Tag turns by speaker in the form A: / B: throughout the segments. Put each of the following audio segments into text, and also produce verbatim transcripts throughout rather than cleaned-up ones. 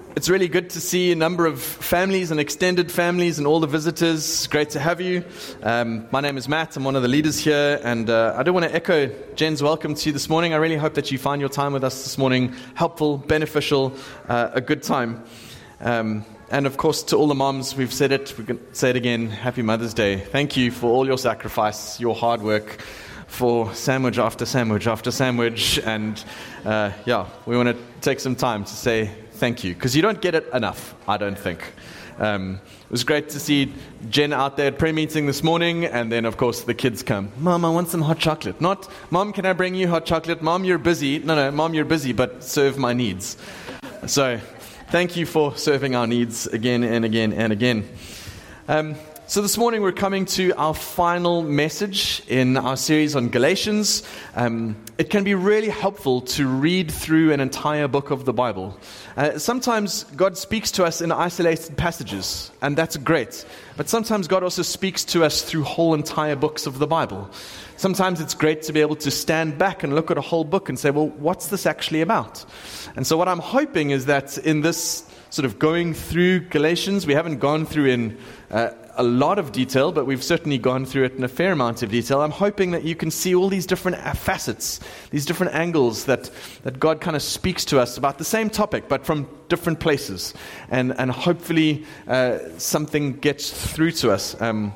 A: It's really good to see a number of families and extended families and all the visitors. Great to have you. Um, my name is Matt. I'm one of the leaders here, and uh, I do want to echo Jen's welcome to you this morning. I really hope that you find your time with us this morning helpful, beneficial, uh, a good time. Um, and of course, to all the moms, we've said it, we can say it again, Happy Mother's Day. Thank you for all your sacrifice, your hard work, for sandwich after sandwich after sandwich. And uh, yeah, we want to take some time to say thank you, because you don't get it enough, I don't think. Um, it was great to see Jen out there at prayer meeting this morning, and then of course the kids come, Mom, I want some hot chocolate. Not, Mom, can I bring you hot chocolate? Mom, you're busy. No, no, Mom, you're busy, but serve my needs. So thank you for serving our needs again and again and again. Um, So this morning we're coming to our final message in our series on Galatians. Um, it can be really helpful to read through an entire book of the Bible. Uh, sometimes God speaks to us in isolated passages, and that's great. But sometimes God also speaks to us through whole entire books of the Bible. Sometimes it's great to be able to stand back and look at a whole book and say, well, what's this actually about? And so what I'm hoping is that in this sort of going through Galatians, we haven't gone through in uh, a lot of detail, but we've certainly gone through it in a fair amount of detail. I'm hoping that you can see all these different facets, these different angles that, that God kind of speaks to us about the same topic, but from different places. And, and hopefully uh, something gets through to us. Um,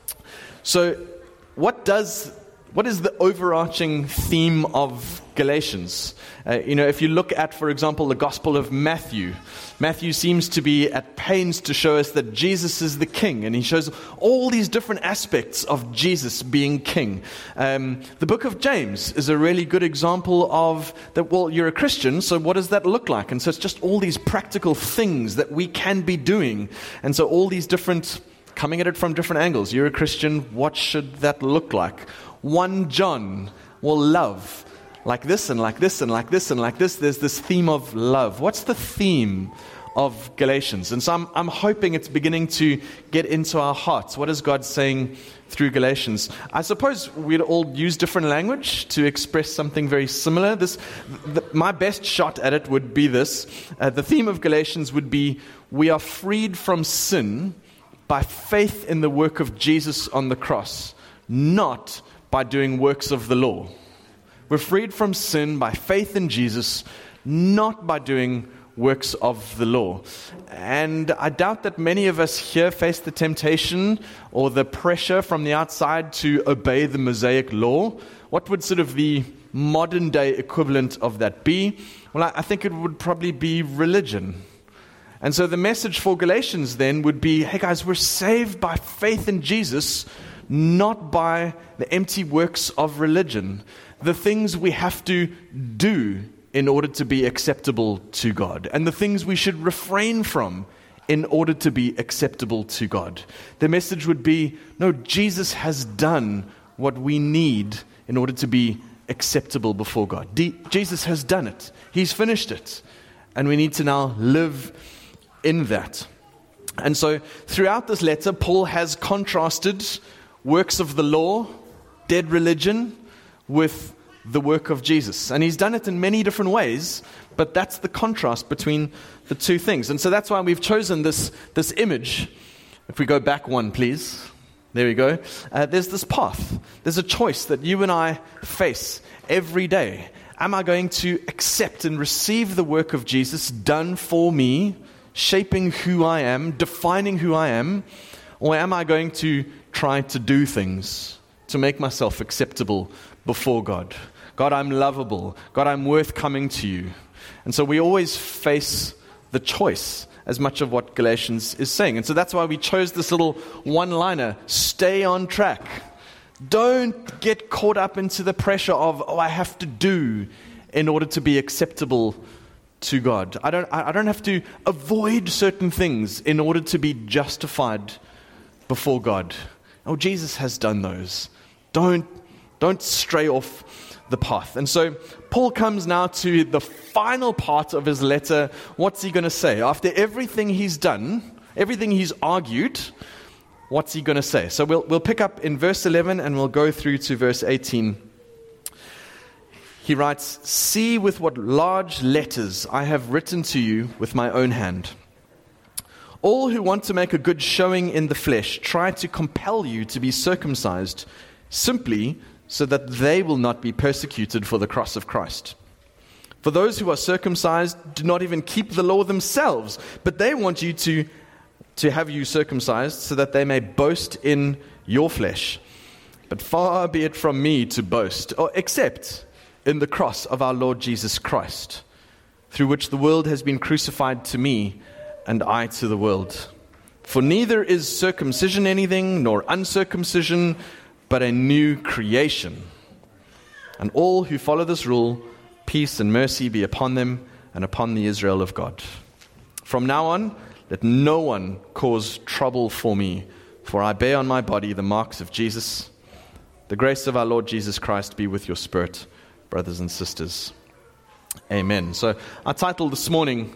A: so what does... What is the overarching theme of Galatians? Uh, you know, if you look at, for example, the Gospel of Matthew, Matthew seems to be at pains to show us that Jesus is the King, and he shows all these different aspects of Jesus being King. Um, the book of James is a really good example of that, well, you're a Christian, so what does that look like? And so it's just all these practical things that we can be doing. And so all these different, coming at it from different angles. You're a Christian, what should that look like? First John, well, love, like this and like this and like this and like this. There's this theme of love. What's the theme of Galatians? And so I'm, I'm hoping it's beginning to get into our hearts. What is God saying through Galatians? I suppose we'd all use different language to express something very similar. This, the, my best shot at it would be this. Uh, the theme of Galatians would be, we are freed from sin by faith in the work of Jesus on the cross, not by doing works of the law. We're freed from sin by faith in Jesus, not by doing works of the law. And I doubt that many of us here face the temptation or the pressure from the outside to obey the Mosaic law. What would sort of the modern day equivalent of that be? Well, I, I think it would probably be religion. And so the message for Galatians then would be, hey guys, we're saved by faith in Jesus, not by the empty works of religion, the things we have to do in order to be acceptable to God, and the things we should refrain from in order to be acceptable to God. The message would be, no, Jesus has done what we need in order to be acceptable before God. D- Jesus has done it. He's finished it. And we need to now live in that. And so throughout this letter, Paul has contrasted works of the law, dead religion, with the work of Jesus. And he's done it in many different ways, but that's the contrast between the two things. And so that's why we've chosen this, this image. If we go back one, please. There we go. Uh, there's this path. There's a choice that you and I face every day. Am I going to accept and receive the work of Jesus done for me, shaping who I am, defining who I am, or am I going to try to do things to make myself acceptable before God? God, I'm lovable. God, I'm worth coming to you. And so we always face the choice as much of what Galatians is saying. And so that's why we chose this little one-liner, stay on track. Don't get caught up into the pressure of, oh, I have to do in order to be acceptable to God. I don't, I don't have to avoid certain things in order to be justified before God. Oh, Jesus has done those. Don't, don't stray off the path. And so Paul comes now to the final part of his letter. What's he going to say? After everything he's done, everything he's argued, what's he going to say? So we'll we'll pick up in verse eleven and we'll go through to verse eighteen. he writes, "See with what large letters I have written to you with my own hand. All who want to make a good showing in the flesh try to compel you to be circumcised, simply so that they will not be persecuted for the cross of Christ. For those who are circumcised do not even keep the law themselves, but they want you to, to have you circumcised so that they may boast in your flesh. But far be it from me to boast, or except in the cross of our Lord Jesus Christ, through which the world has been crucified to me, and I to the world. For neither is circumcision anything, nor uncircumcision, but a new creation. And all who follow this rule, peace and mercy be upon them and upon the Israel of God. From now on, let no one cause trouble for me, for I bear on my body the marks of Jesus. The grace of our Lord Jesus Christ be with your spirit, brothers and sisters. Amen." So our title this morning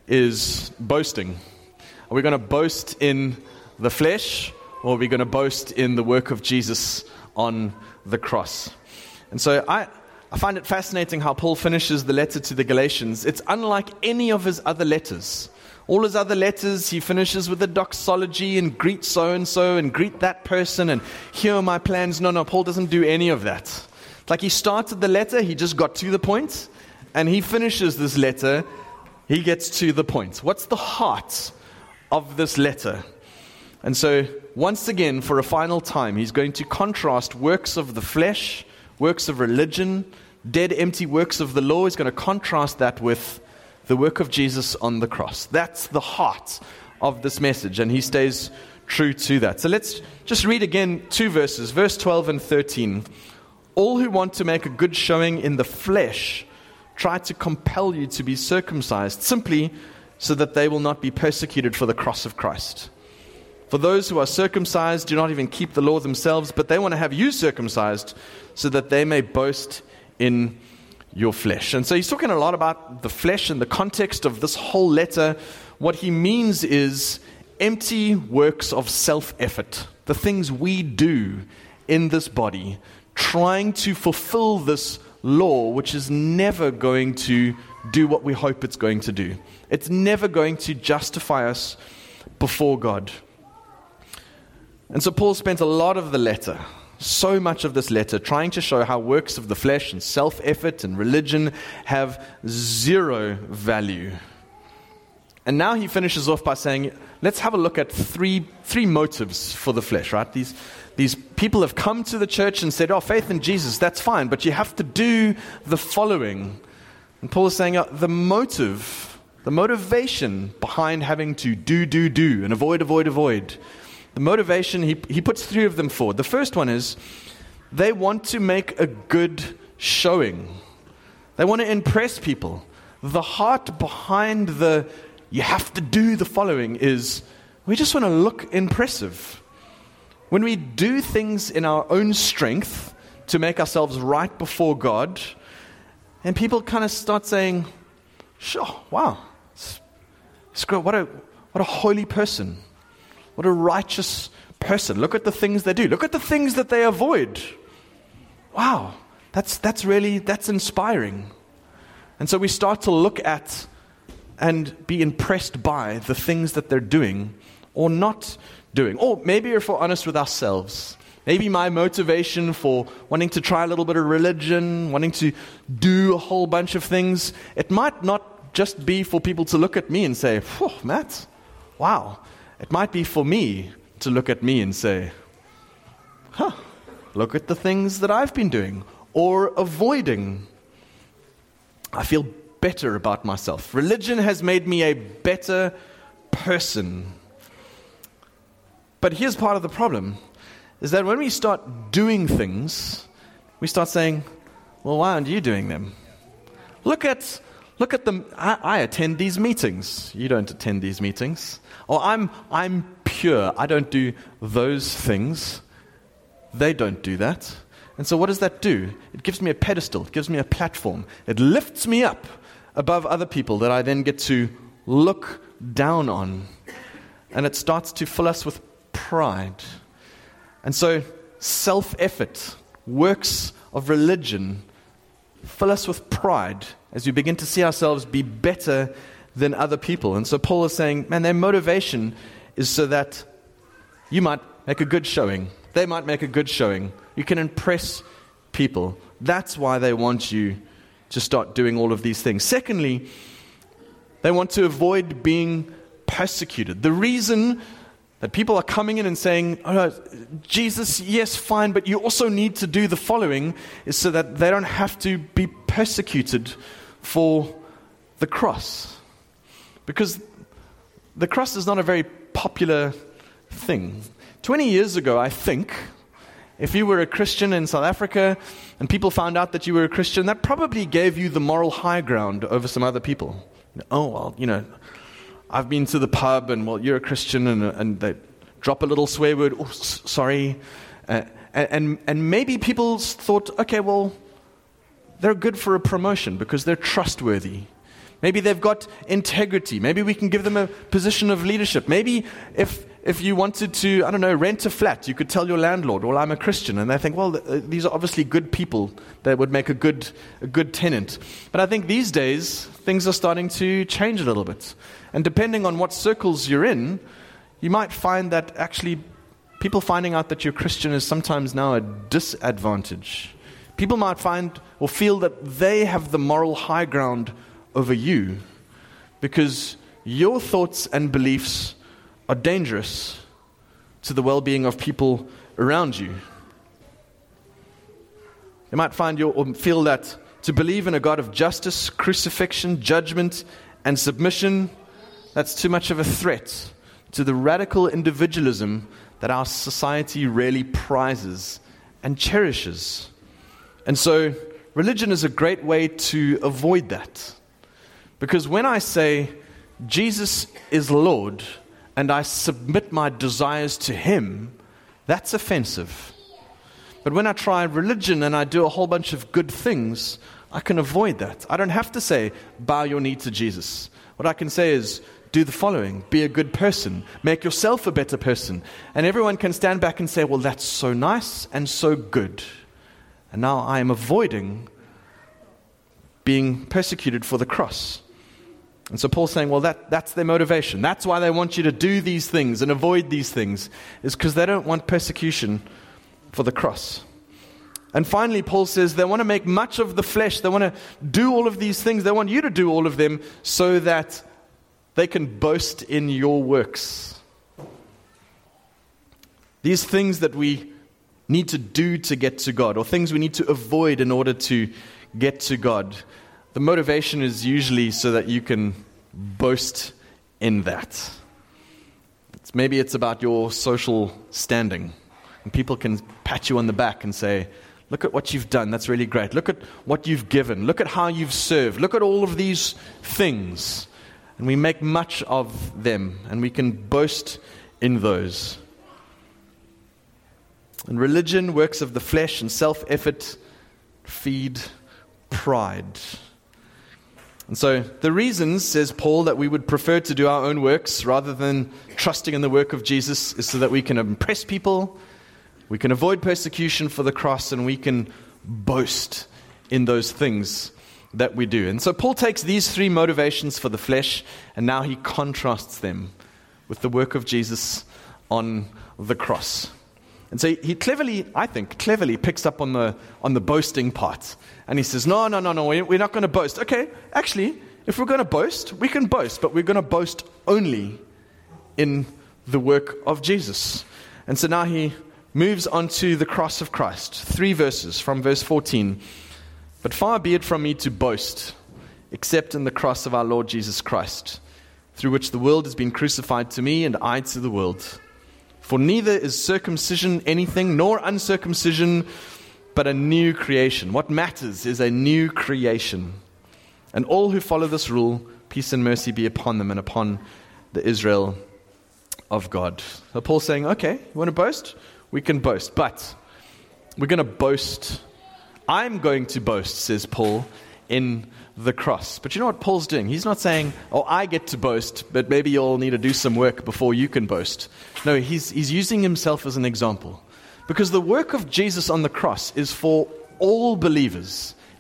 A: is boasting. Are we going to boast in the flesh, or are we going to boast in the work of Jesus on the cross? And so I, I find it fascinating how Paul finishes the letter to the Galatians. It's unlike any of his other letters. All his other letters, he finishes with a doxology and greet so-and-so and greet that person and here are my plans. No, no, Paul doesn't do any of that. It's like he started the letter, he just got to the point, and he finishes this letter, he gets to the point. What's the heart of this letter? And so, once again, for a final time, he's going to contrast works of the flesh, works of religion, dead, empty works of the law. He's going to contrast that with the work of Jesus on the cross. That's the heart of this message, and he stays true to that. So let's just read again two verses, verse twelve and thirteen. "All who want to make a good showing in the flesh try to compel you to be circumcised, simply so that they will not be persecuted for the cross of Christ. For those who are circumcised do not even keep the law themselves, but they want to have you circumcised so that they may boast in your flesh." And so he's talking a lot about the flesh in the context of this whole letter. What he means is empty works of self-effort, the things we do in this body, trying to fulfill this law, which is never going to do what we hope it's going to do. It's never going to justify us before God. And so Paul spent a lot of the letter, so much of this letter, trying to show how works of the flesh and self-effort and religion have zero value. And now he finishes off by saying, let's have a look at three three motives for the flesh, right? These These people have come to the church and said, oh, faith in Jesus, that's fine, but you have to do the following. And Paul is saying uh, the motive, the motivation behind having to do, do, do, and avoid, avoid, avoid. The motivation, he, he puts three of them forward. The first one is they want to make a good showing. They want to impress people. The heart behind the you have to do the following is we just want to look impressive. When we do things in our own strength to make ourselves right before God, and people kind of start saying, sure, wow, it's, it's great. What a, what a holy person. What a righteous person. Look at the things they do. Look at the things that they avoid. Wow, that's that's really, that's inspiring. And so we start to look at and be impressed by the things that they're doing or not doing. Or maybe if we're honest with ourselves, maybe my motivation for wanting to try a little bit of religion, wanting to do a whole bunch of things, it might not just be for people to look at me and say, "Whew, Matt, wow." It might be for me to look at me and say, huh, look at the things that I've been doing or avoiding. I feel better about myself. Religion has made me a better person. But here's part of the problem, is that when we start doing things, we start saying, well, why aren't you doing them? Look at look at them. I, I attend these meetings. You don't attend these meetings. Or I'm I'm pure. I don't do those things. They don't do that. And so what does that do? It gives me a pedestal. It gives me a platform. It lifts me up above other people that I then get to look down on. And it starts to fill us with pride. And so self-effort, works of religion, fill us with pride as we begin to see ourselves be better than other people. And so Paul is saying, man, their motivation is so that you might make a good showing. They might make a good showing. You can impress people. That's why they want you to start doing all of these things. Secondly, they want to avoid being persecuted. The reason that people are coming in and saying, oh, no, Jesus, yes, fine, but you also need to do the following, is so that they don't have to be persecuted for the cross. Because the cross is not a very popular thing. twenty years ago, I think, if you were a Christian in South Africa and people found out that you were a Christian, that probably gave you the moral high ground over some other people. Oh, well, you know, I've been to the pub and, well, you're a Christian, and, and they drop a little swear word, oh, s- sorry. Uh, and, and maybe people thought, okay, well, they're good for a promotion because they're trustworthy. Maybe they've got integrity. Maybe we can give them a position of leadership. Maybe if if you wanted to, I don't know, rent a flat, you could tell your landlord, well, I'm a Christian. And they think, well, th- these are obviously good people that would make a good a good tenant. But I think these days, things are starting to change a little bit. And depending on what circles you're in, you might find that actually people finding out that you're Christian is sometimes now a disadvantage. People might find or feel that they have the moral high ground over you because your thoughts and beliefs are dangerous to the well-being of people around you. They might find you or feel that to believe in a God of justice, crucifixion, judgment, and submission, that's too much of a threat to the radical individualism that our society really prizes and cherishes. And so religion is a great way to avoid that. Because when I say Jesus is Lord and I submit my desires to Him, that's offensive. But when I try religion and I do a whole bunch of good things, I can avoid that. I don't have to say, bow your knee to Jesus. What I can say is, do the following. Be a good person. Make yourself a better person. And everyone can stand back and say, well, that's so nice and so good. And now I am avoiding being persecuted for the cross. And so Paul's saying, well, that, that's their motivation. That's why they want you to do these things and avoid these things, is because they don't want persecution for the cross. And finally, Paul says they want to make much of the flesh. They want to do all of these things. They want you to do all of them so that they can boast in your works. These things that we need to do to get to God, or things we need to avoid in order to get to God. The motivation is usually so that you can boast in that. It's, maybe it's about your social standing. And people can pat you on the back and say, look at what you've done, that's really great. Look at what you've given. Look at how you've served. Look at all of these things. And we make much of them, and we can boast in those. And religion, works of the flesh, and self-effort feed pride. And so the reasons, says Paul, that we would prefer to do our own works rather than trusting in the work of Jesus is so that we can impress people, we can avoid persecution for the cross, and we can boast in those things that we do. And so Paul takes these three motivations for the flesh, and now he contrasts them with the work of Jesus on the cross. And so he cleverly, I think, cleverly picks up on the on the boasting part. And he says, no, no, no, no, we're not going to boast. Okay, actually, if we're going to boast, we can boast, but we're going to boast only in the work of Jesus. And so now he moves on to the cross of Christ. Three verses from verse fourteen. But far be it from me to boast, except in the cross of our Lord Jesus Christ, through which the world has been crucified to me and I to the world. For neither is circumcision anything, nor uncircumcision, but a new creation. What matters is a new creation. And all who follow this rule, peace and mercy be upon them and upon the Israel of God. So Paul's saying, okay, you want to boast? We can boast, but we're going to boast. I'm going to boast, says Paul, in the cross. But you know what Paul's doing? He's not saying, oh, I get to boast, but maybe you'll need to do some work before you can boast. No, he's he's using himself as an example. Because the work of Jesus on the cross is for all believers.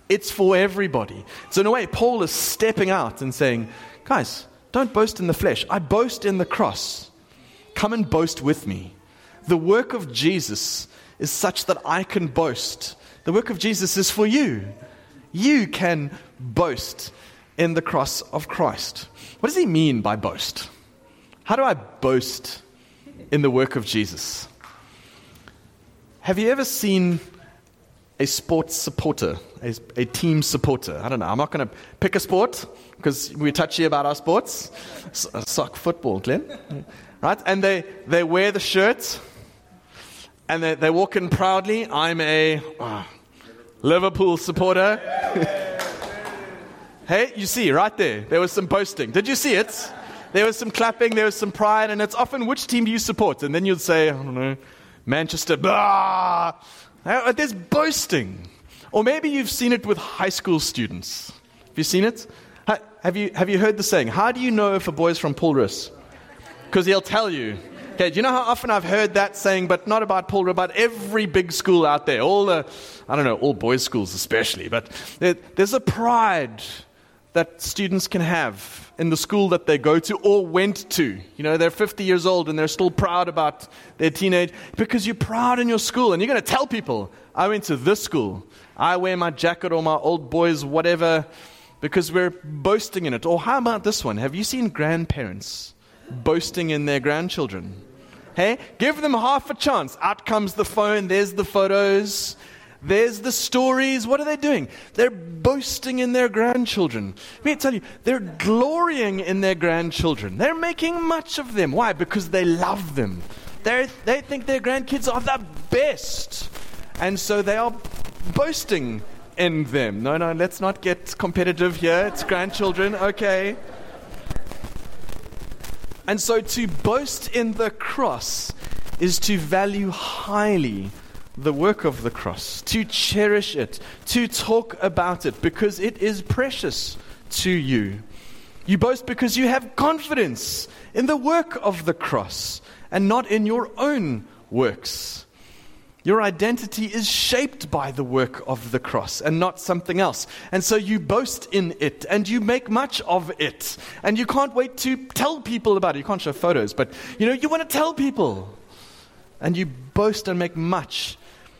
A: It's for everybody. So in a way, Paul is stepping out and saying, guys, don't boast in the flesh. I boast in the cross. Come and boast with me. The work of Jesus is such that I can boast. The work of Jesus is for you. You can boast in the cross of Christ. What does he mean by boast? How do I boast in the work of Jesus? Have you ever seen a sports supporter, a, a team supporter? I don't know. I'm not going to pick a sport because we're touchy about our sports. S- soccer, football, Glenn. Right? And they, they wear the shirt and they, they walk in proudly. I'm a oh, Liverpool supporter. Hey, you see, right there, there was some boasting. Did you see it? There was some clapping, there was some pride, and it's often, which team do you support? And then you'd say, I don't know, Manchester, blah. There's boasting. Or maybe you've seen it with high school students. Have you seen it? Have you, have you heard the saying, how do you know if a boy's from Paul Rus? Because he'll tell you. Okay, do you know how often I've heard that saying, but not about Paul Rus, about every big school out there, all the, I don't know, all boys' schools especially, but there, there's a pride that students can have in the school that they go to or went to. You know, they're fifty years old and they're still proud about their teenage, because you're proud in your school and you're going to tell people, I went to this school. I wear my jacket or my old boys, whatever, because we're boasting in it. Or how about this one? Have you seen grandparents boasting in their grandchildren? Hey, give them half a chance. Out comes the phone. There's the photos. There's the stories. What are they doing? They're boasting in their grandchildren. Let me tell you, they're glorying in their grandchildren. They're making much of them. Why? Because they love them. They they think their grandkids are the best. And so they are boasting in them. No, no, let's not get competitive here. It's grandchildren. Okay. And so to boast in the cross is to value highly the work of the cross, to cherish it, to talk about it, because it is precious to you. You boast because you have confidence in the work of the cross and not in your own works. Your identity is shaped by the work of the cross and not something else. And so you boast in it and you make much of it. And you can't wait to tell people about it. You can't show photos, but you know, you want to tell people. And you boast and make much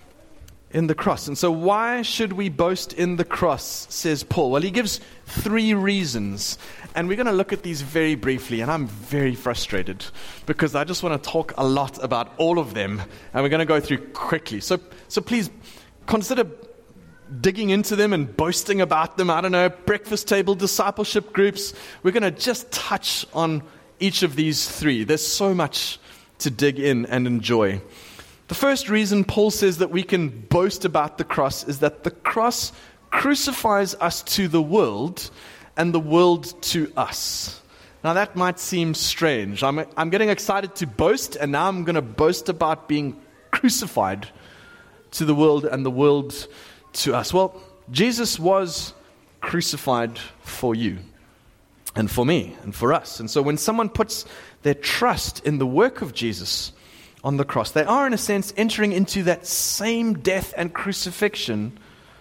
A: in the cross. And so why should we boast in the cross, says Paul? Well, he gives three reasons. And we're going to look at these very briefly. And I'm very frustrated because I just want to talk a lot about all of them. And we're going to go through quickly. So, so please consider digging into them and boasting about them. I don't know, breakfast table, discipleship groups. We're going to just touch on each of these three. There's so much to dig in and enjoy. The first reason Paul says that we can boast about the cross is that the cross crucifies us to the world and the world to us. Now that might seem strange. I'm, I'm getting excited to boast, and now I'm going to boast about being crucified to the world and the world to us. Well, Jesus was crucified for you and for me and for us. And so when someone puts their trust in the work of Jesus on the cross, they are in a sense entering into that same death and crucifixion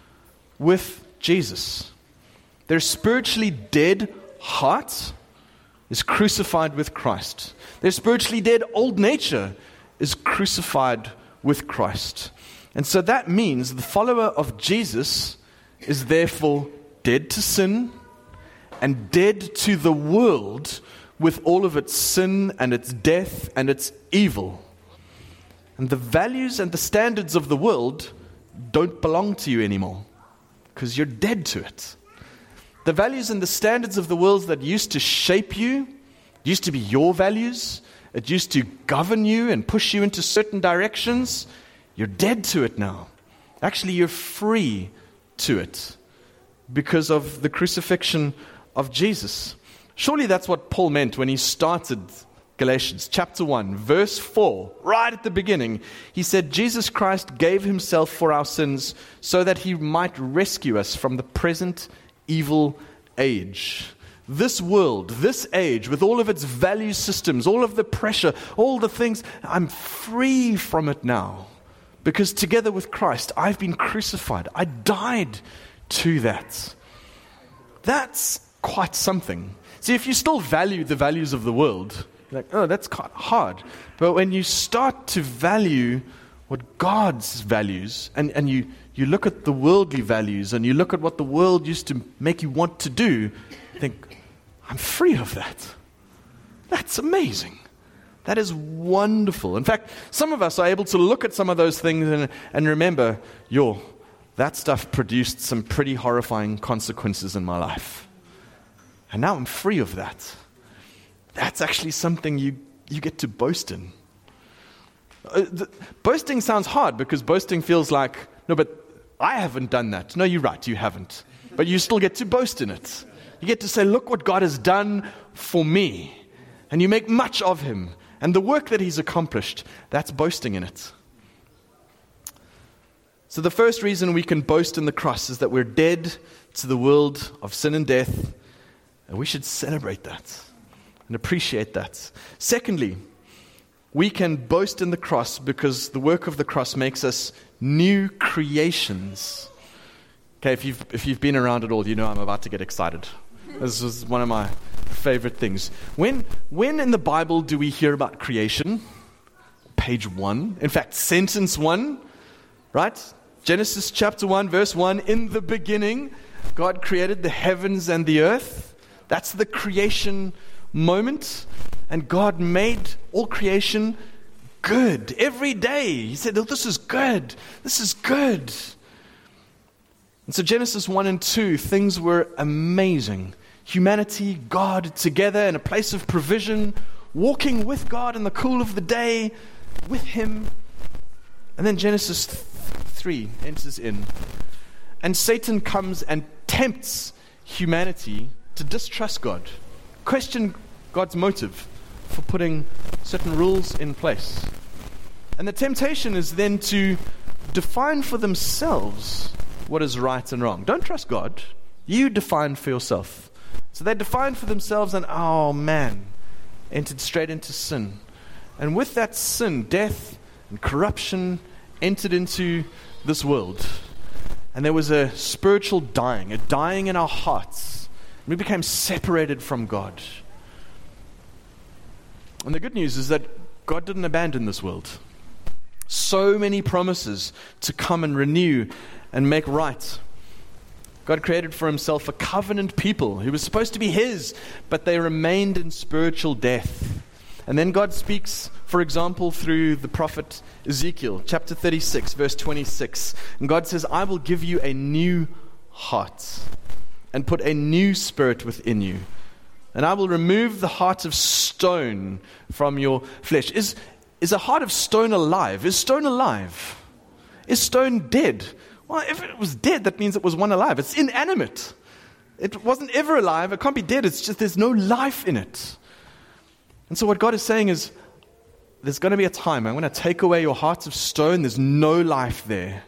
A: with Jesus. Their spiritually dead heart is crucified with Christ. Their spiritually dead old nature is crucified with Christ. And so that means the follower of Jesus is therefore dead to sin and dead to the world with all of its sin and its death and its evil. And the values and the standards of the world don't belong to you anymore because you're dead to it. The values and the standards of the world that used to shape you, used to be your values, it used to govern you and push you into certain directions, you're dead to it now. Actually, you're free to it because of the crucifixion of Jesus. Surely that's what Paul meant when he started Galatians chapter one, verse four, right at the beginning. He said, Jesus Christ gave himself for our sins so that he might rescue us from the present evil age. This world, this age, with all of its value systems, all of the pressure, all the things, I'm free from it now. Because together with Christ, I've been crucified. I died to that. That's quite something. See, if you still value the values of the world, you're like, oh, that's quite hard. But when you start to value what God's values, and, and you, you look at the worldly values, and you look at what the world used to make you want to do, you think, I'm free of that. That's amazing. That is wonderful. In fact, some of us are able to look at some of those things and, and remember, yo, that stuff produced some pretty horrifying consequences in my life. And now I'm free of that. That's actually something you, you get to boast in. Uh, the, boasting sounds hard because boasting feels like, no, but I haven't done that. No, you're right, you haven't. But you still get to boast in it. You get to say, look what God has done for me. And you make much of him. And the work that he's accomplished, that's boasting in it. So the first reason we can boast in the cross is that we're dead to the world of sin and death. And we should celebrate that and appreciate that. Secondly, we can boast in the cross because the work of the cross makes us new creations. Okay, if you've, if you've been around at all, you know I'm about to get excited. This is one of my favorite things. When, when in the Bible do we hear about creation? Page one. In fact, sentence one, right? Genesis chapter one, verse one. In the beginning, God created the heavens and the earth. That's the creation moment. And God made all creation good. Every day. He said, oh, this is good. This is good. And so Genesis one and two, things were amazing. Humanity, God together in a place of provision, walking with God in the cool of the day, with him. And then Genesis three enters in. And Satan comes and tempts humanity to distrust God, question God's motive for putting certain rules in place. And the temptation is then to define for themselves what is right and wrong. Don't trust God. You define for yourself. So they defined for themselves, and oh man, entered straight into sin. And with that sin, death and corruption entered into this world. And there was a spiritual dying, a dying in our hearts. We became separated from God. And the good news is that God didn't abandon this world. So many promises to come and renew and make right. God created for himself a covenant people who was supposed to be his, but they remained in spiritual death. And then God speaks, for example, through the prophet Ezekiel, chapter thirty-six, verse twenty-six. And God says, I will give you a new heart and put a new spirit within you. And I will remove the heart of stone from your flesh. Is, is a heart of stone alive? Is stone alive? Is stone dead? Well, if it was dead, that means it was one alive. It's inanimate. It wasn't ever alive. It can't be dead. It's just there's no life in it. And so what God is saying is, there's going to be a time. I'm going to take away your hearts of stone. There's no life there.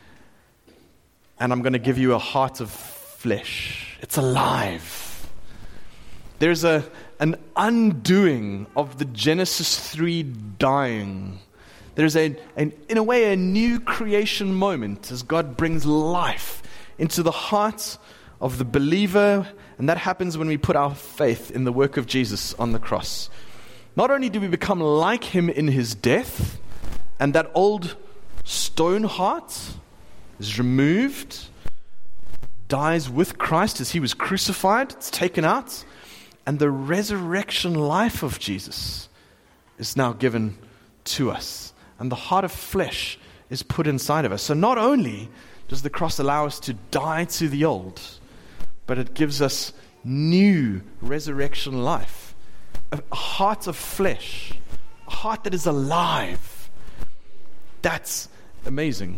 A: And I'm going to give you a heart of flesh. It's alive. There's a an undoing of the Genesis three dying. There's a, an, in a way, a new creation moment as God brings life into the heart of the believer. And that happens when we put our faith in the work of Jesus on the cross. Not only do we become like him in his death, and that old stone heart is removed, dies with Christ as he was crucified, it's taken out, and the resurrection life of Jesus is now given to us. And the heart of flesh is put inside of us. So not only does the cross allow us to die to the old, but it gives us new resurrection life. A heart of flesh. A heart that is alive. That's amazing.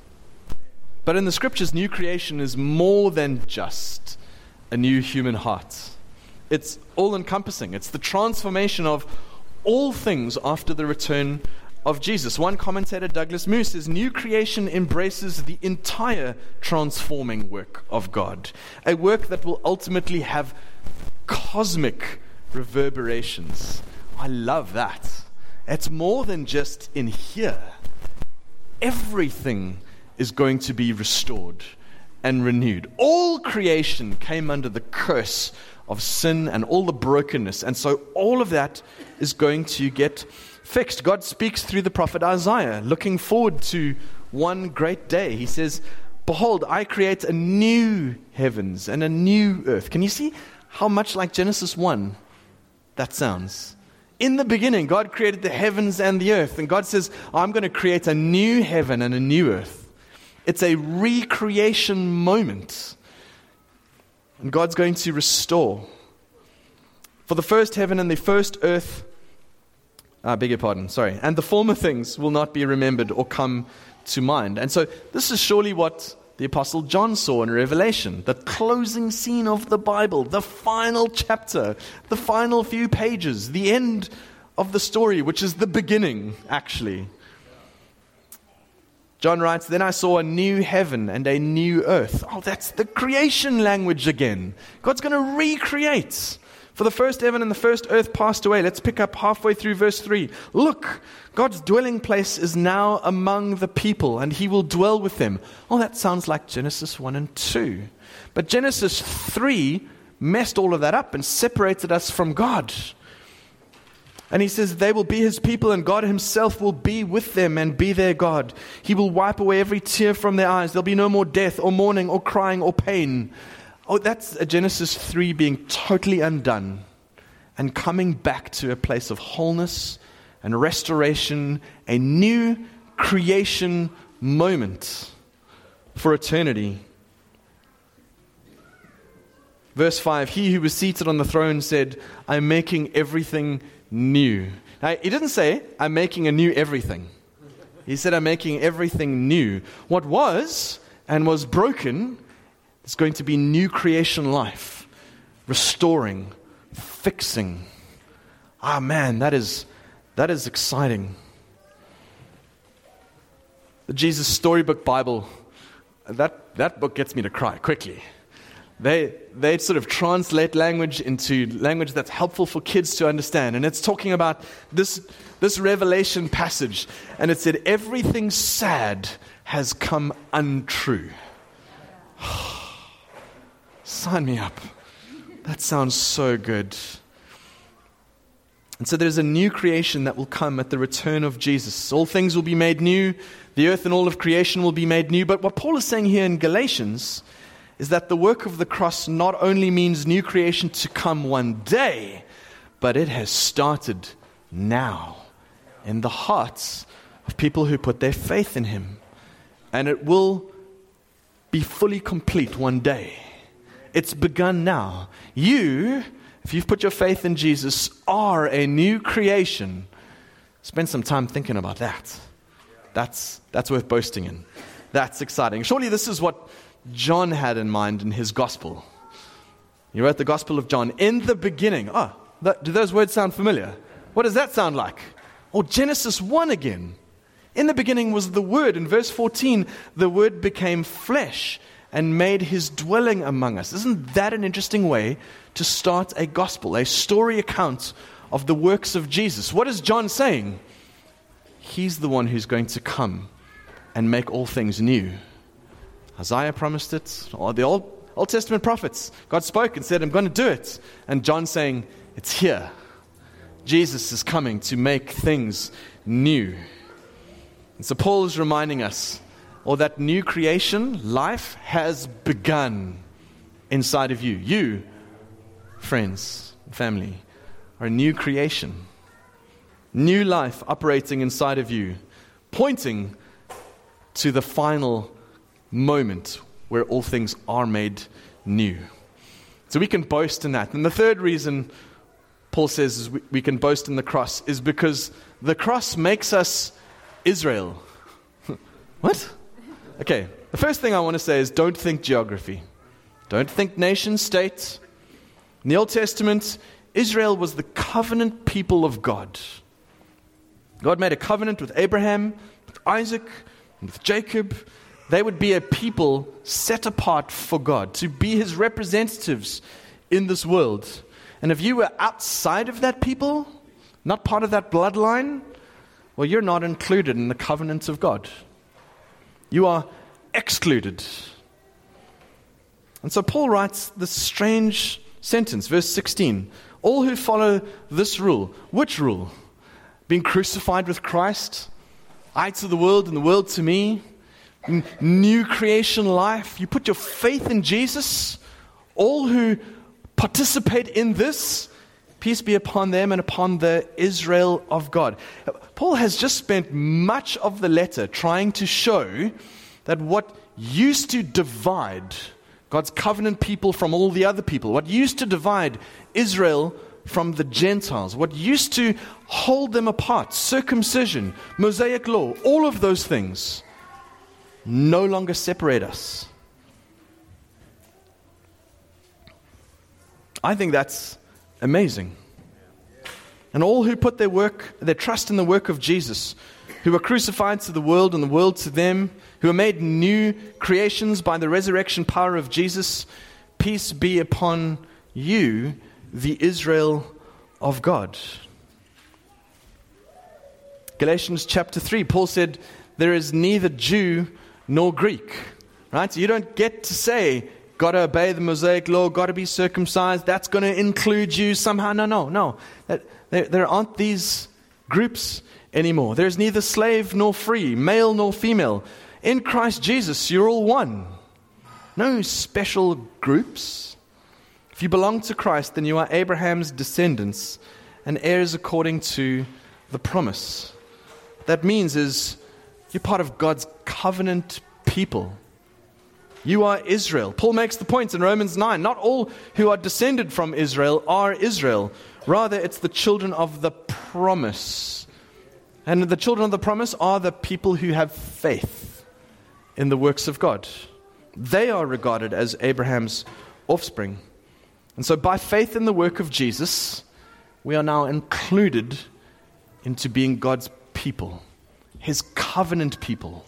A: But in the scriptures, new creation is more than just a new human heart. It's all-encompassing. It's the transformation of all things after the return of Jesus. One commentator, Douglas Moo, says, new creation embraces the entire transforming work of God, a work that will ultimately have cosmic reverberations. I love that. It's more than just in here. Everything is going to be restored and renewed. All creation came under the curse of sin and all the brokenness. And so all of that is going to get fixed. God speaks through the prophet Isaiah, looking forward to one great day. He says, behold, I create a new heavens and a new earth. Can you see how much like Genesis one that sounds? In the beginning, God created the heavens and the earth. And God says, I'm going to create a new heaven and a new earth. It's a recreation moment. And God's going to restore. For the first heaven and the first earth, I beg your pardon, sorry, and the former things will not be remembered or come to mind. And so this is surely what the Apostle John saw in Revelation, the closing scene of the Bible, the final chapter, the final few pages, the end of the story, which is the beginning, actually. John writes, then I saw a new heaven and a new earth. Oh, that's the creation language again. God's going to recreate. For the first heaven and the first earth passed away. Let's pick up halfway through verse three. Look, God's dwelling place is now among the people, and he will dwell with them. Oh, that sounds like Genesis one and two. But Genesis three messed all of that up and separated us from God. And he says they will be his people and God himself will be with them and be their God. He will wipe away every tear from their eyes. There'll be no more death or mourning or crying or pain. Oh, that's a Genesis three being totally undone and coming back to a place of wholeness and restoration, a new creation moment for eternity. Verse five, he who was seated on the throne said, I'm making everything new. Now, he didn't say, I'm making a new everything. He said, I'm making everything new. What was and was broken is going to be new creation life, restoring, fixing. Ah, man, that is that is exciting. The Jesus Storybook Bible, that, that book gets me to cry quickly. They they sort of translate language into language that's helpful for kids to understand. And it's talking about this, this Revelation passage. And it said, everything sad has come untrue. Sign me up. That sounds so good. And so there's a new creation that will come at the return of Jesus. All things will be made new. The earth and all of creation will be made new. But what Paul is saying here in Galatians is that the work of the cross not only means new creation to come one day, but it has started now in the hearts of people who put their faith in him. And it will be fully complete one day. It's begun now. You, if you've put your faith in Jesus, are a new creation. Spend some time thinking about that. That's, that's worth boasting in. That's exciting. Surely this is what John had in mind in his gospel. He wrote the Gospel of John. In the beginning. Oh, that, do those words sound familiar? What does that sound like? Or Genesis one again. In the beginning was the Word. In verse fourteen, the Word became flesh and made his dwelling among us. Isn't that an interesting way to start a gospel, a story account of the works of Jesus? What is John saying? He's the one who's going to come and make all things new. Isaiah promised it, or the Old, Old Testament prophets. God spoke and said, I'm going to do it. And John saying, it's here. Jesus is coming to make things new. And so Paul is reminding us, or that new creation, life has begun inside of you. You, friends, family, are a new creation. New life operating inside of you, pointing to the final moment where all things are made new. So we can boast in that. And the third reason Paul says is we, we can boast in the cross is because the cross makes us Israel. What? Okay, the first thing I want to say is don't think geography. Don't think nation state. In the Old Testament, Israel was the covenant people of God. God made a covenant with Abraham, with Isaac, and with Jacob. They would be a people set apart for God, to be his representatives in this world. And if you were outside of that people, not part of that bloodline, well, you're not included in the covenant of God. You are excluded. And so Paul writes this strange sentence, verse sixteen. All who follow this rule, which rule? Being crucified with Christ, I to the world and the world to me, N- new creation life. You put your faith in Jesus. All who participate in this, peace be upon them and upon the Israel of God. Paul has just spent much of the letter trying to show that what used to divide God's covenant people from all the other people, what used to divide Israel from the Gentiles, what used to hold them apart, circumcision, Mosaic law, all of those things no longer separate us. I think that's amazing. And all who put their work, their trust in the work of Jesus, who were crucified to the world and the world to them, who are made new creations by the resurrection power of Jesus, peace be upon you, the Israel of God. Galatians chapter three, Paul said, there is neither Jew nor Greek. Right? So you don't get to say, got to obey the Mosaic law, got to be circumcised, that's going to include you somehow. No, no, no. That, there, there aren't these groups anymore. There's neither slave nor free, male nor female. In Christ Jesus, you're all one. No special groups. If you belong to Christ, then you are Abraham's descendants and heirs according to the promise. What that means is you're part of God's covenant people. You are Israel. Paul makes the point in Romans nine, not all who are descended from Israel are Israel. Rather, it's the children of the promise. And the children of the promise are the people who have faith in the works of God. They are regarded as Abraham's offspring. And so by faith in the work of Jesus, we are now included into being God's people, His covenant people.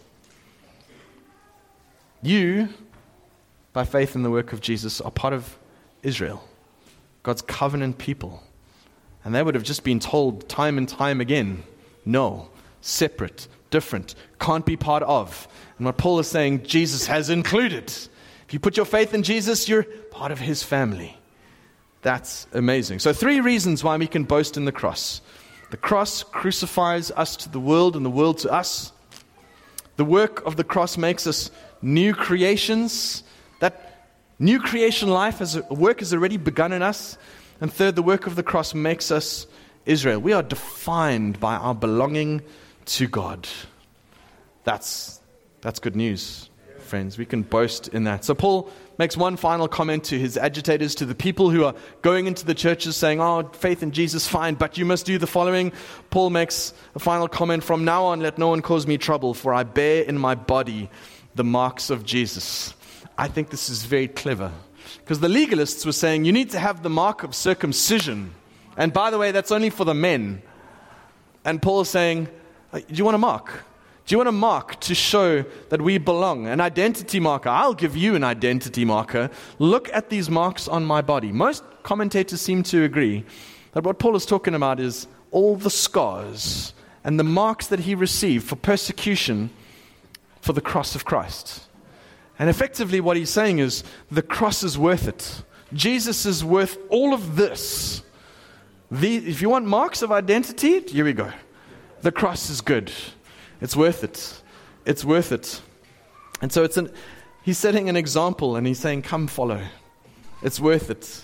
A: You, by faith in the work of Jesus, are part of Israel, God's covenant people. And they would have just been told time and time again, no, separate, different, can't be part of. And what Paul is saying, Jesus has included. If you put your faith in Jesus, you're part of His family. That's amazing. So three reasons why we can boast in the cross. The cross crucifies us to the world and the world to us. The work of the cross makes us new creations. That new creation life, as a work has already begun in us. And third, the work of the cross makes us Israel. We are defined by our belonging to God. That's, that's good news, friends. We can boast in that. So Paul makes one final comment to his agitators, to the people who are going into the churches saying, oh, faith in Jesus, fine, but you must do the following. Paul makes a final comment, from now on, let no one cause me trouble, for I bear in my body the marks of Jesus. I think this is very clever, because the legalists were saying, you need to have the mark of circumcision. And by the way, that's only for the men. And Paul is saying, do you want a mark? Do you want a mark to show that we belong? An identity marker. I'll give you an identity marker. Look at these marks on my body. Most commentators seem to agree that what Paul is talking about is all the scars and the marks that he received for persecution for the cross of Christ. And effectively what he's saying is the cross is worth it. Jesus is worth all of this. The, if you want marks of identity, here we go. The cross is good. It's worth it. It's worth it. And so it's an, he's setting an example and he's saying, come follow. It's worth it.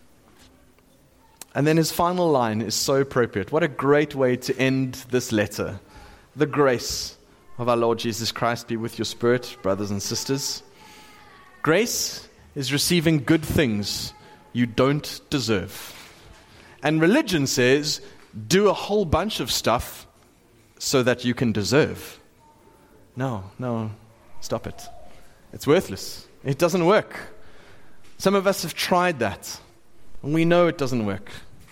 A: And then his final line is so appropriate. What a great way to end this letter. The grace of our Lord Jesus Christ be with your spirit, brothers and sisters. Grace is receiving good things you don't deserve. And religion says, do a whole bunch of stuff so that you can deserve. No, no, stop it. It's worthless. It doesn't work. Some of us have tried that, and we know it doesn't work.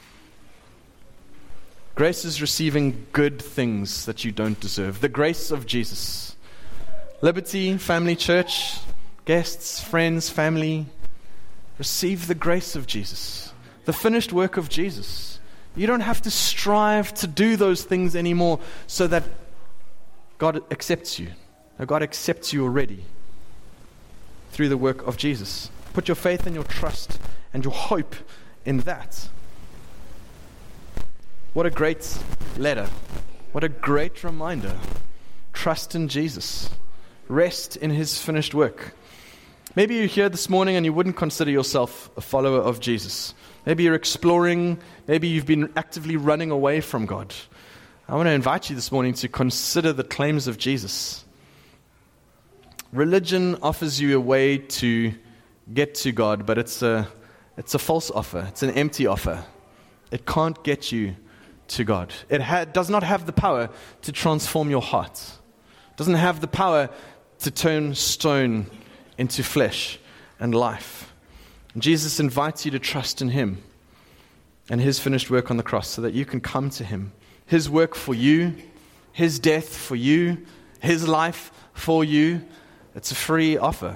A: Grace is receiving good things that you don't deserve. The grace of Jesus. Liberty, Family Church, guests, friends, family, receive the grace of Jesus. The finished work of Jesus. You don't have to strive to do those things anymore so that God accepts you. No, God accepts you already through the work of Jesus. Put Put your faith and your trust and your hope in that. What a great letter. What a great reminder. Trust in Jesus. Rest in his finished work. Maybe you're here this morning and you wouldn't consider yourself a follower of Jesus. Maybe you're exploring. Maybe you've been actively running away from God. I want to invite you this morning to consider the claims of Jesus. Religion offers you a way to get to God, but it's a, it's a false offer. It's an empty offer. It can't get you to God. It ha- does not have the power to transform your heart. It doesn't have the power to turn stone into flesh and life. And Jesus invites you to trust in him and his finished work on the cross so that you can come to him. His work for you, his death for you, his life for you. It's a free offer.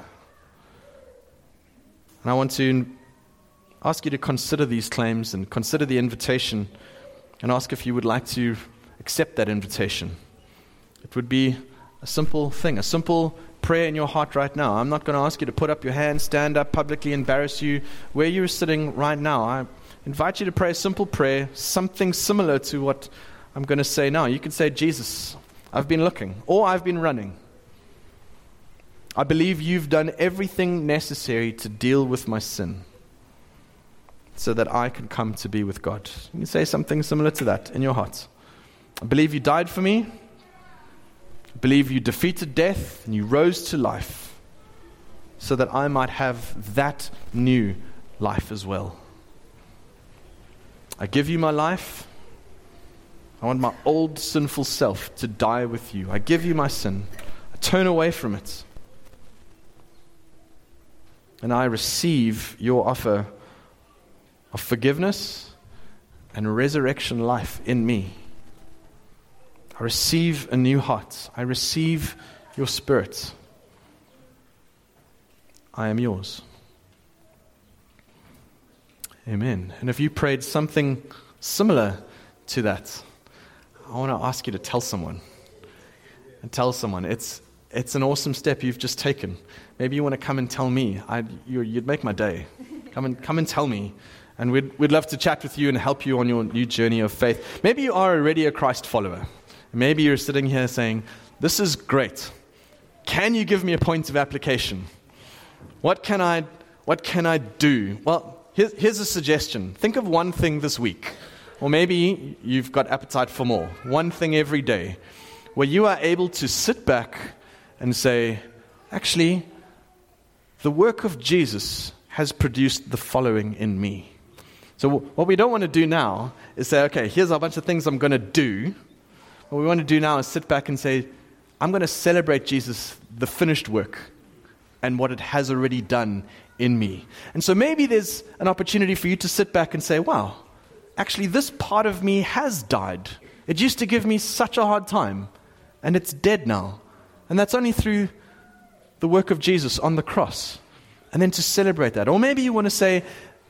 A: And I want to ask you to consider these claims and consider the invitation and ask if you would like to accept that invitation. It would be a simple thing, a simple prayer in your heart right now. I'm not going to ask you to put up your hand, stand up, publicly embarrass you. Where you're sitting right now, I invite you to pray a simple prayer, something similar to what I'm going to say now. You can say, Jesus, I've been looking, or I've been running. I believe you've done everything necessary to deal with my sin so that I can come to be with God. You can say something similar to that in your heart. I believe you died for me. I believe you defeated death and you rose to life so that I might have that new life as well. I give you my life. I want my old sinful self to die with you. I give you my sin. I turn away from it. And I receive your offer of forgiveness and resurrection life in me. I receive a new heart. I receive your spirit. I am yours. Amen. And if you prayed something similar to that, I want to ask you to tell someone. And tell someone. It's it's an awesome step you've just taken. Maybe you want to come and tell me. I'd, you, you'd make my day. Come and come and tell me. And we'd we'd love to chat with you and help you on your new journey of faith. Maybe you are already a Christ follower. Maybe you're sitting here saying, this is great. Can you give me a point of application? What can I what can I do? Well, here's, here's a suggestion. Think of one thing this week. Or maybe you've got appetite for more. One thing every day where you are able to sit back and say, actually, the work of Jesus has produced the following in me. So what we don't want to do now is say, okay, here's a bunch of things I'm going to do. What we want to do now is sit back and say, I'm going to celebrate Jesus, the finished work, and what it has already done in me. And so maybe there's an opportunity for you to sit back and say, wow, actually this part of me has died. It used to give me such a hard time, and it's dead now. And that's only through the work of Jesus on the cross. And then to celebrate that. Or maybe you want to say,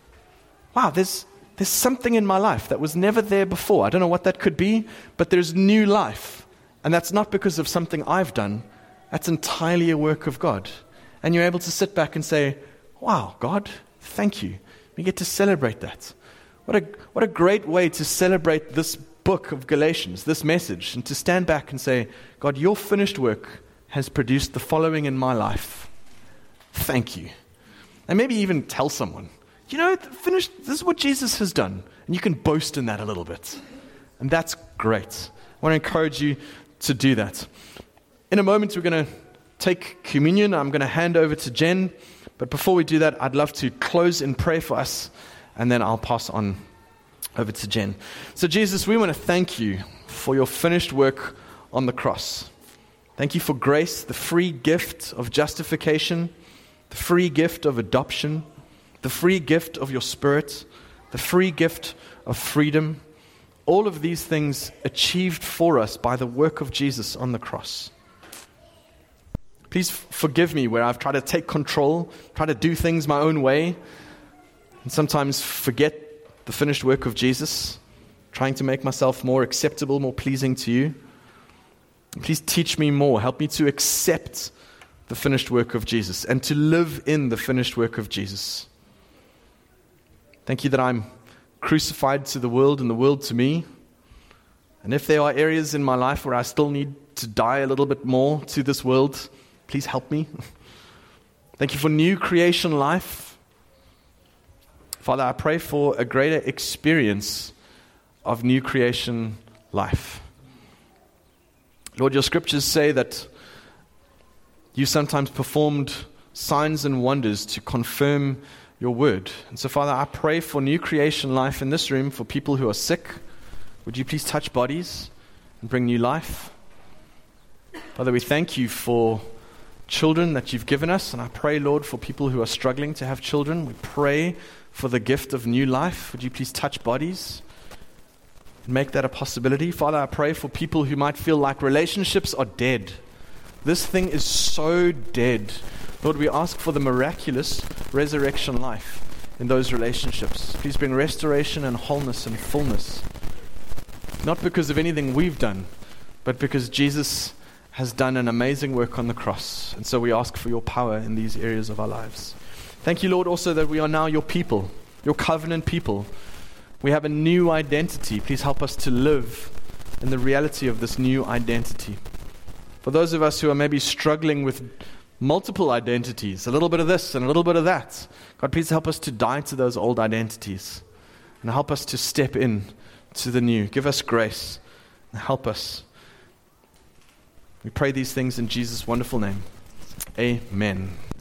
A: wow, there's there's something in my life that was never there before. I don't know what that could be, but there's new life. And that's not because of something I've done. That's entirely a work of God. And you're able to sit back and say, wow, God, thank you. We get to celebrate that. What a what a great way to celebrate this book of Galatians, this message, and to stand back and say, God, your finished work has produced the following in my life. Thank you. And maybe even tell someone, you know, finished, this is what Jesus has done. And you can boast in that a little bit. And that's great. I want to encourage you to do that. In a moment, we're going to take communion. I'm going to hand over to Jen. But before we do that, I'd love to close in prayer for us. And then I'll pass on over to Jen. So Jesus, we want to thank you for your finished work on the cross. Thank you for grace, the free gift of justification, the free gift of adoption, the free gift of your Spirit, the free gift of freedom. All of these things achieved for us by the work of Jesus on the cross. Please forgive me where I've tried to take control, try to do things my own way, and sometimes forget the finished work of Jesus, trying to make myself more acceptable, more pleasing to you. Please teach me more. Help me to accept the the finished work of Jesus and to live in the finished work of Jesus. Thank you that I'm crucified to the world and the world to me. And if there are areas in my life where I still need to die a little bit more to this world, please help me. Thank you for new creation life. Father, I pray for a greater experience of new creation life. Lord, your scriptures say that you sometimes performed signs and wonders to confirm your word. And so, Father, I pray for new creation life in this room for people who are sick. Would you please touch bodies and bring new life? Father, we thank you for children that you've given us. And I pray, Lord, for people who are struggling to have children. We pray for the gift of new life. Would you please touch bodies and make that a possibility? Father, I pray for people who might feel like relationships are dead. This thing is so dead. Lord, we ask for the miraculous resurrection life in those relationships. Please bring restoration and wholeness and fullness. Not because of anything we've done, but because Jesus has done an amazing work on the cross. And so we ask for your power in these areas of our lives. Thank you, Lord, also that we are now your people, your covenant people. We have a new identity. Please help us to live in the reality of this new identity. For those of us who are maybe struggling with multiple identities, a little bit of this and a little bit of that, God, please help us to die to those old identities and help us to step in to the new. Give us grace and help us. We pray these things in Jesus' wonderful name. Amen.